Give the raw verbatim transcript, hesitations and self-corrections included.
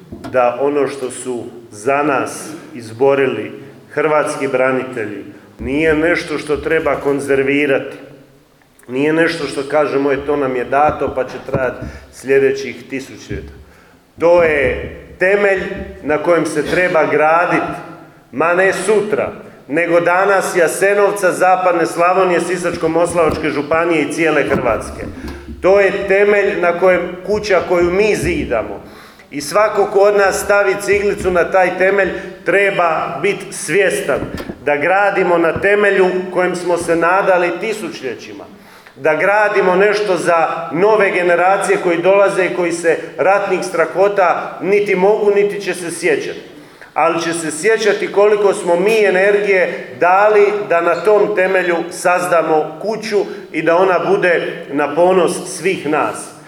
da ono što su za nas izborili hrvatski branitelji nije nešto što treba konzervirati. Nije nešto što kažemo je to nam je dato pa će trajati sljedećih tisućljeta. To je temelj na kojem se treba graditi, ma ne sutra, nego danas Jasenovca, zapadne Slavonije, Sisačko-moslavačke županije i cijele Hrvatske. To je temelj na kojem kuća koju mi zidamo. I svako ko od nas stavi ciglicu na taj temelj treba biti svjestan da gradimo na temelju kojem smo se nadali tisućljećima. Da gradimo nešto za nove generacije koji dolaze i koji se ratnih strahota niti mogu, niti će se sjećati. Ali će se sjećati koliko smo mi energije dali da na tom temelju sazdamo kuću i da ona bude na ponos svih nas.